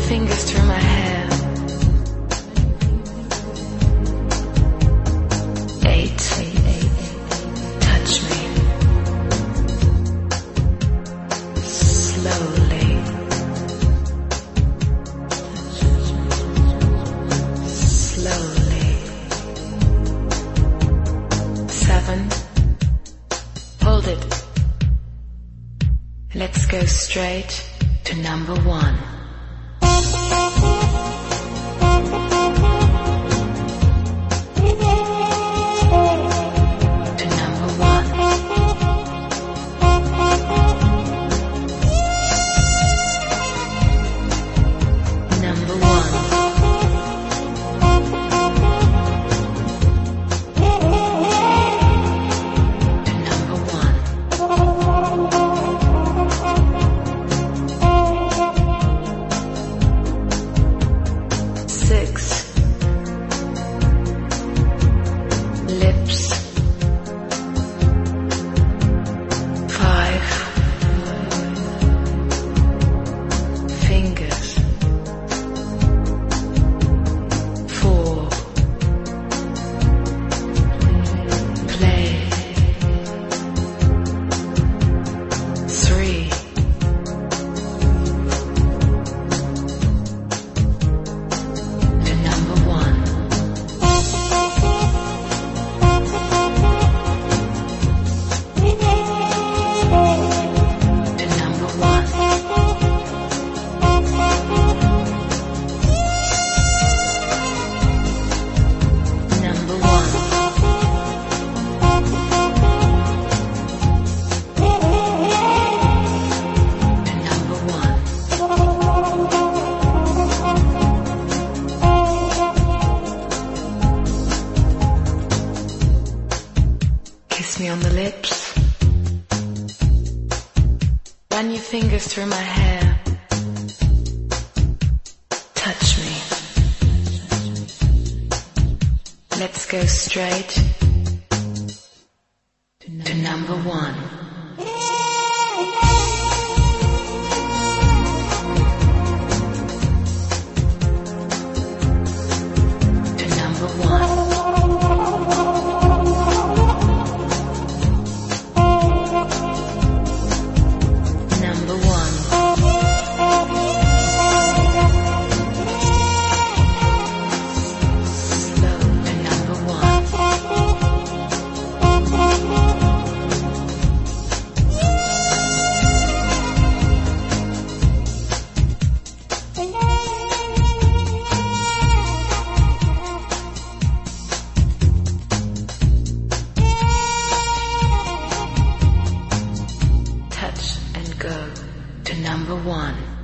fingers through my hair. 8. Touch me. Slowly. Slowly. 7. Hold it. Let's go straight to number 1. Kiss me on the lips. Run your fingers through my hair. Touch me. Let's go straight to number 1. Go to number 1.